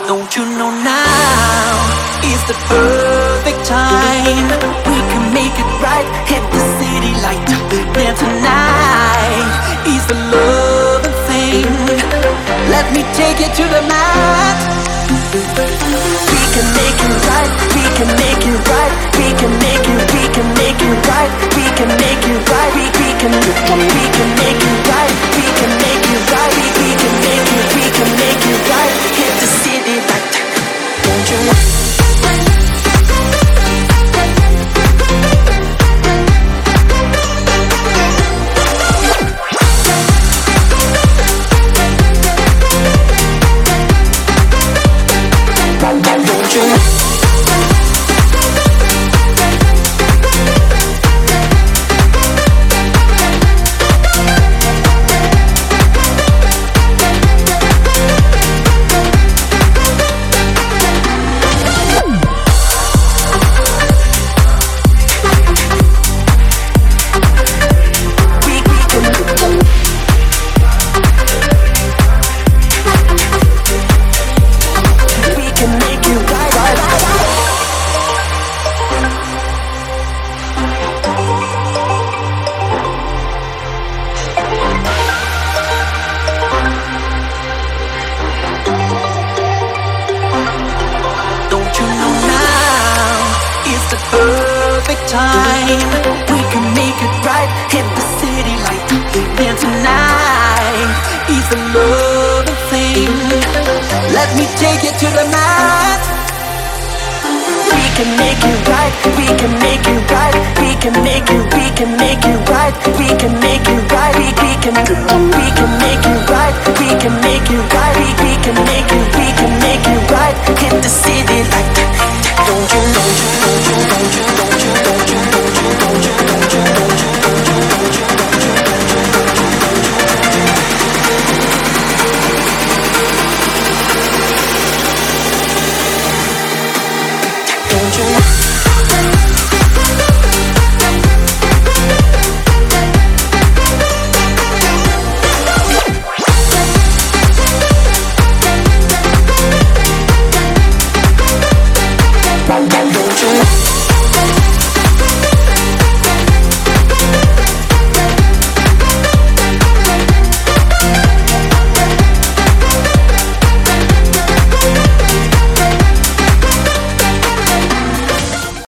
Don't you know now is the perfect time? We can make it right, hit the city light. Then tonight is the loving thing. Let me take you to the mat. We can make it right, we can make it right, we can make it, we can make it right, we can make it right, we can make it right, we can make it right, we can make it, we can make it right. Hit the city light, don't you know? Time we can make it right, hit the city light. Then tonight is the loving thing. Let me take you to the mat. We can make it right, we can make it right, we can make it, we can make it right, we can make it right, we can make it right, we can make it right, we